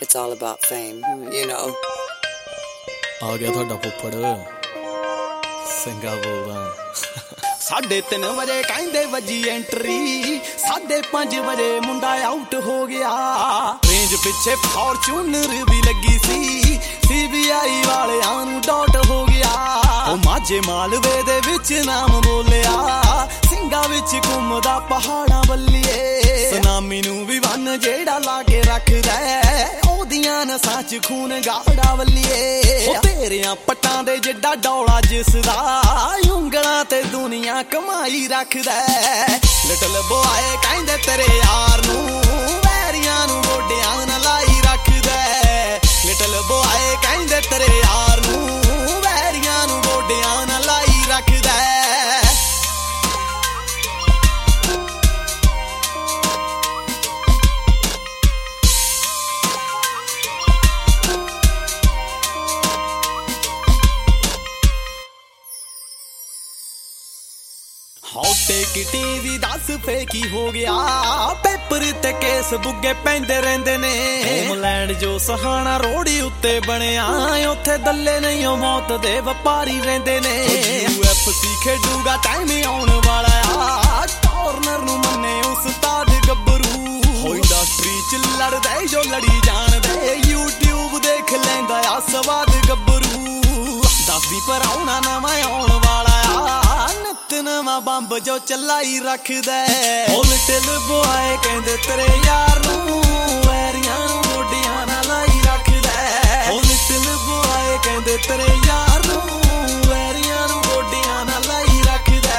it's all about fame, you know. ਆ ਗਿਆ ਤੁਹਾਡਾ ਫੁੱਫੜ ਸਿੰਘਾ ਬੋਲਦਾ 3:30 ਵਜੇ ਕਹਿੰਦੇ ਵੱਜੀ ਐਂਟਰੀ 5:30 ਵਜੇ ਮੁੰਡਾ ਆਊਟ ਹੋ ਗਿਆ ਰੇਂਜ ਪਿੱਛੇ ਫੋਰਚੂਨਰ ਵੀ ਲੱਗੀ ਸੀ CBI ਵਾਲਿਆਂ ਨੂੰ ਡਾਟ ਹੋ ਗਿਆ ਉਹ ਮਾਝੇ ਮਾਲਵੇ ਦੇ ਵਿੱਚ ਨਾਮ ਬੋਲਿਆ ਸਿੰਘਾਂ ਵਿੱਚ ਘੁੰਮਦਾ ਪਹਾੜਾਂ ਵੱਲੀਏ ਸੁਨਾਮੀ ਨੂੰ ਵੀ ਵੰਨ ਜਿਹੜਾ ਲਾ ਕੇ ਰੱਖਦਾ ਉਹਦੀਆਂ ਨਸਾਂ 'ਚ ਖੂਨ ਗਾੜਾ ਵੱਲੀਏ ਉਹ ਤੇਰਿਆਂ ਪੱਟਾਂ ਦੇ ਜਿੱਡਾ ਡੌਲਾ ਜਿਸਦਾ ਉਂਗਲਾਂ ਤੇ ਦੁਨੀਆ ਕਮਾਈ ਰੱਖਦਾ ਲਿਟਲ ਬੋਏ ਕਹਿੰਦੇ ਤੇਰੇ ਯਾਰ ਨੂੰ ਵੈਰੀਆਂ ਨੂੰ ਗੋਡਿਆਂ ਨਾਲ ਲਾਈ ਰੱਖਦਾ ਲਿਟਲ ਬੋਏ ਕਹਿੰਦੇ ਤੇਰੇ ਯਾਰ ਨੂੰ ਵੈਰੀਆਂ ਨੂੰ ਗੋਡਿਆਂ ਨਾਲ ਲਾਈ ਰੱਖਦਾ ਹੌਟੇ ਟੀਵੀ ਦੱਸ ਫੇ ਕੀ ਹੋ ਗਿਆ ਪੇਪਰ ਤੇ ਕੇਸ ਬੁੱਗੇ ਪੈਂਦੇ ਰਹਿੰਦੇ ਨੇ ਹੋਮਲੈਂਡ ਜੋ ਸਹਾਣਾ ਰੋੜੀ ਉੱਤੇ ਬਣਿਆ ਉੱਥੇ ਦੱਲੇ ਨਹੀਂ ਉਹ ਮੌਤ ਦੇ ਵਪਾਰੀ ਰਹਿੰਦੇ ਨੇ UFC ਖੇਡੂਗਾ ਟਾਈਮ ਆਉਣ ਵਾਲਾ ਆ ਕਾਰਨਰ ਨੂੰ ਮੰਨੇ ਉਸਤਾਦ ਗੱਭਰੂ ਹੋ ਇੰਡਸਟਰੀ ਚ ਲੜਦੇ ਜੋ ਲੜੀ ਜਾਣਦੇ YouTube ਦੇਖ ਲੈਂਦਾ ਆ ਸਵਾਦ ਗੱਭਰੂ ਦੱਸਦੀ ਪਰ ਆਉਣਾ ਨਵਾਂ ਆਉਣ ਵਾਲਾ ਆ ਨਿੱਤ ਨਵਾਂ ਬੰਬ ਜੋ ਚਲਾਈ ਰੱਖਦਾ ਉਹ ਲਿਟਲ ਬੋਏ ਕਹਿੰਦੇ ਤੇਰੇ ਯਾਰ ਨੂੰ ਵੈਰੀਆਂ ਨੂੰ ਗੋਡਿਆਂ ਨਾਲ ਲਾਈ ਰੱਖਦਾ ਉਹ ਲਿਟਲ ਬੋਏ ਕਹਿੰਦੇ ਤੇਰੇ ਯਾਰ ਨੂੰ ਵੈਰੀਆਂ ਨੂੰ ਗੋਡਿਆਂ ਨਾਲ ਲਾਈ ਰੱਖਦਾ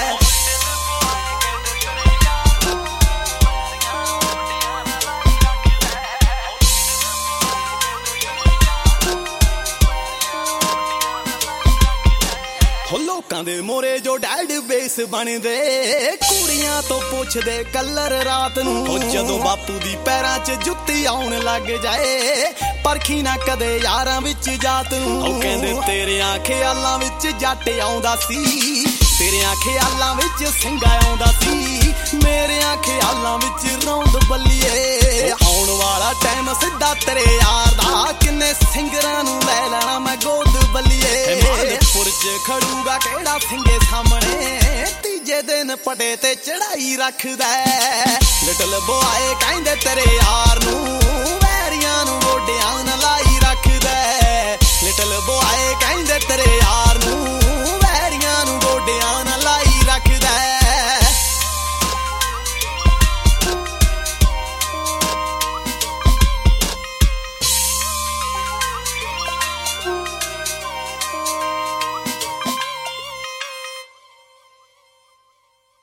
ਲੋਕਾਂ ਦੇ ਮੋਰੇ ਜੋ ਡੈਡ ਬੇਸ ਬਣਦੇ ਕੁੜੀਆਂ ਤੋਂ ਪੁੱਛਦੇ ਕਲਰ ਰਾਤ ਨੂੰ ਉਹ ਜਦੋਂ ਬਾਪੂ ਦੀ ਪੈਰਾਂ 'ਚ ਜੁੱਤੀ ਆਉਣ ਲੱਗ ਜਾਏ ਪਰਖੀ ਨਾ ਕਦੇ ਯਾਰਾਂ ਵਿੱਚ ਜਾਤ ਨੂੰ ਉਹ ਕਹਿੰਦੇ ਤੇਰਿਆਂ ਖਿਆਲਾਂ ਵਿੱਚ ਜੱਟ ਆਉਂਦਾ ਸੀ ਤੇਰਿਆਂ ਖਿਆਲਾਂ ਵਿੱਚ ਸਿੰਘਾ ਆਉਂਦਾ ਸੀ ਮੇਰਿਆਂ ਖਿਆਲਾਂ ਵਿੱਚ ਰੌਂਦ ਬੱਲੀਏ ਆਉਣ ਵਾਲਾ ਟਾਈਮ ਸਿੱਧਾ ਤੇਰੇ ਯਾਰ ਦਾ ਕਿੰਨੇ ਸਿੰਗਰਾਂ ਨੂੰ ਲੈ ਲੈਣਾ ਮੈਂ ਗੋਦ ਬੱਲੀਏ ਮਾਲਪੁਰ 'ਚ ਖੜੂਗਾ ਕਿਹੜਾ ਸਿੰਘੇ ਸਾਹਮਣੇ ਤੀਜੇ ਦਿਨ ਪਟੇ ਤੇ ਚੜਾਈ ਰੱਖਦਾ ਲਿਟਲ ਬੋਏ ਕਹਿੰਦੇ ਤੇਰੇ ਯਾਰ ਨੂੰ ਵੈਰੀਆਂ ਨੂੰ ਗੋਡਿਆਂ ਨਾਲ ਲਾਈ ਰੱਖਦਾ ਲਿਟਲ ਬੋਏ ਕਹਿੰਦੇ ਤੇਰੇ ਯਾਰ ਨੂੰ